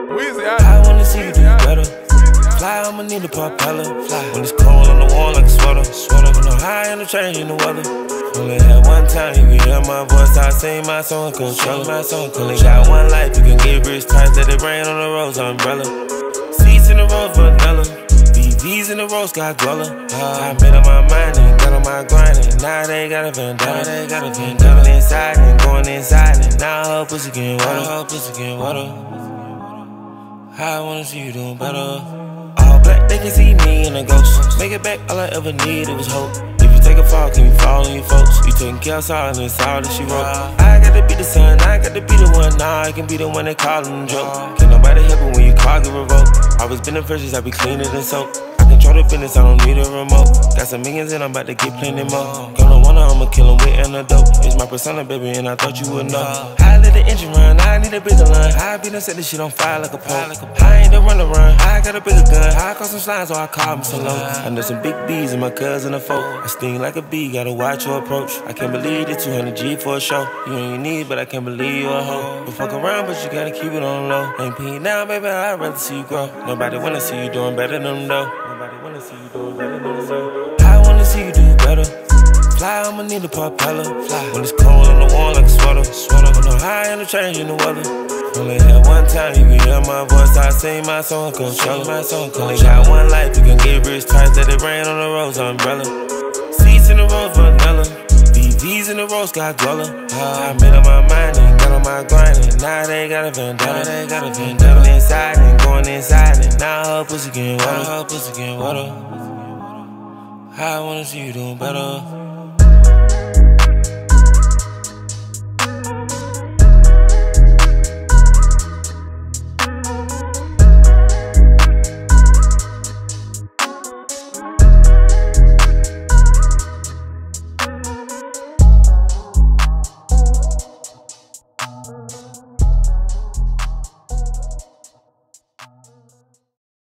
I wanna see you do better. Fly, I'ma need a propeller. Fly when it's cold on the wall like a sweater. When I'm high and I'm changing the weather. Only had one time you can hear my voice. I sing my song, control my song. Only got one life, you can get rich tight. Let it rain on the rose umbrella. Seats in the rose vanilla. BVs in the rose got dweller. I made up my mind and got on my grind. And now they got a vendetta. Coming inside and going inside. And now her pussy getting water. I wanna see you doing better. All black, they can see me in a ghost. Make it back, all I ever needed was hope. If you take a fall, can you fall on your folks? You taking care of sorrow and it's all that she wrote. I gotta be the son, I gotta be the one. Nah, I can be the one that callin' the joke. Can't nobody help it when you call get revoked. Always been the first, I be cleaner than soap. Control the business, I don't need a remote. Got some millions and I'm about to get plenty more. Gonna wanna, I'ma kill him with antidote. It's my persona, baby, and I thought you would know. I let the engine run, I need a bigger line. I be done set this shit on fire like a pole. I ain't the run around, I got a bigger gun. I caught some slides, so I call me some low. I know some big B's and my cousin a foe. I sting like a bee, gotta watch your approach. I can't believe the 200G for a show. You ain't your need, but I can't believe you a hoe. We'll fuck around, but you gotta keep it on low. Ain't peeing down, baby, I'd rather see you grow. Nobody wanna see you doing better than them though. I wanna see you do better. Fly, I'ma need a propeller. Fly when it's cold on the wall like a sweater. When I'm high and I'm changing the weather. Only had one time you can hear my voice. I sing my song, control my song. Only got one life, you can get rich tight. Let it rain on the rose umbrella. Seats in the rose vanilla. BVs in the rose got dweller. I made up my mind and got on my grind. And now they got a vendetta. Coming inside and going inside. And now her pussy getting water. I wanna see you doing better.